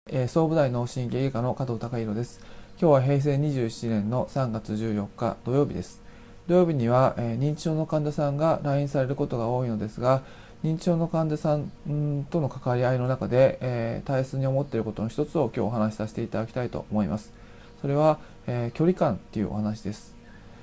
総武大脳神経外科の加藤孝弘です。今日は平成27年の3月14日土曜日です。土曜日には、認知症の患者さんが来院されることが多いのですが、認知症の患者さんとの関わり合いの中で、大切に思っていることの一つを今日お話しさせていただきたいと思います。それは、距離感っていうお話です。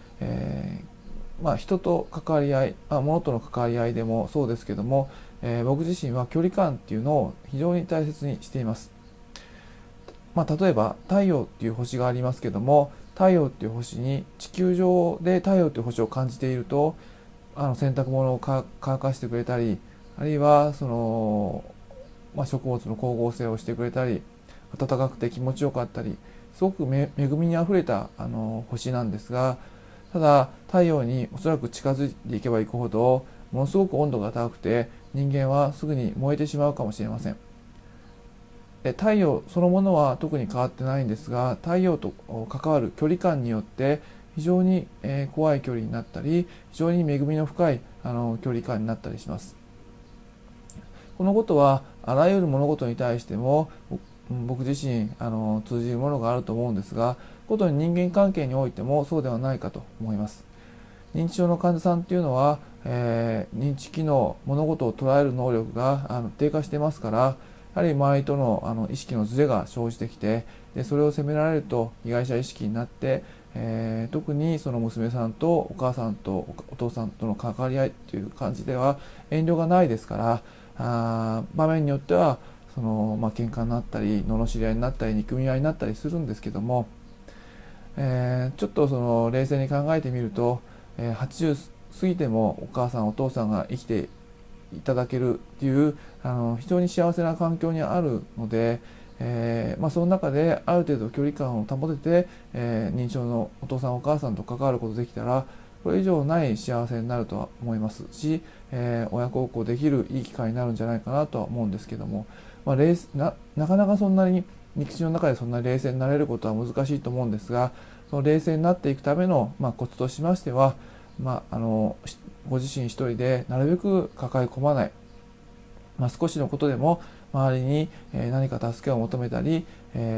人と関わり合い、物との関わり合いでもそうですけども、僕自身は距離感っていうのを非常に大切にしています。例えば太陽っていう星がありますけども、太陽っていう星に地球上で太陽っていう星を感じていると、洗濯物を乾かしてくれたり、あるいは食物の光合成をしてくれたり、暖かくて気持ちよかったり、すごく恵みにあふれた星なんですが、ただ太陽におそらく近づいていけばいくほどものすごく温度が高くて、人間はすぐに燃えてしまうかもしれません。太陽そのものは特に変わってないんですが、太陽と関わる距離感によって非常に怖い距離になったり、非常に恵みの深い距離感になったりします。このことはあらゆる物事に対しても僕自身通じるものがあると思うんですが、ことに人間関係においてもそうではないかと思います。認知症の患者さんっていうのは、認知機能、物事を捉える能力が低下していますから、やはり周りとの意識のズレが生じてきて、でそれを責められると被害者意識になって、特にその娘さんとお母さんとお父さんとの関わり合いという感じでは遠慮がないですから、場面によっては喧嘩になったり罵り合いになったり憎み合いになったりするんですけども、ちょっと冷静に考えてみると、80過ぎてもお母さんお父さんが生きていただけるっていう非常に幸せな環境にあるので、その中である程度距離感を保てて、認知症のお父さんお母さんと関わることできたら、これ以上ない幸せになるとは思いますし、親孝行できるいい機会になるんじゃないかなとは思うんですけども、なかなかそんなに肉親の中でそんなに冷静になれることは難しいと思うんですが、その冷静になっていくための、コツとしましては、ご自身一人でなるべく抱え込まない、少しのことでも周りに何か助けを求めたり、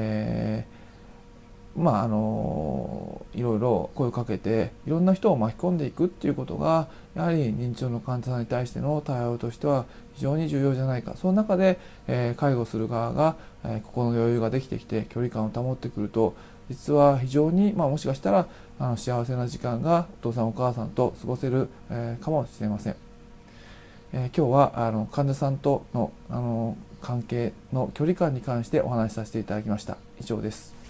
いろいろ声をかけていろんな人を巻き込んでいくっていうことが、やはり認知症の患者さんに対しての対応としては非常に重要じゃないか。その中で、介護する側が、心の余裕ができてきて距離感を保ってくると、実は非常に、もしかしたら幸せな時間がお父さんお母さんと過ごせる、かもしれません。今日は患者さんとの関係の距離感に関してお話しさせていただきました。以上です。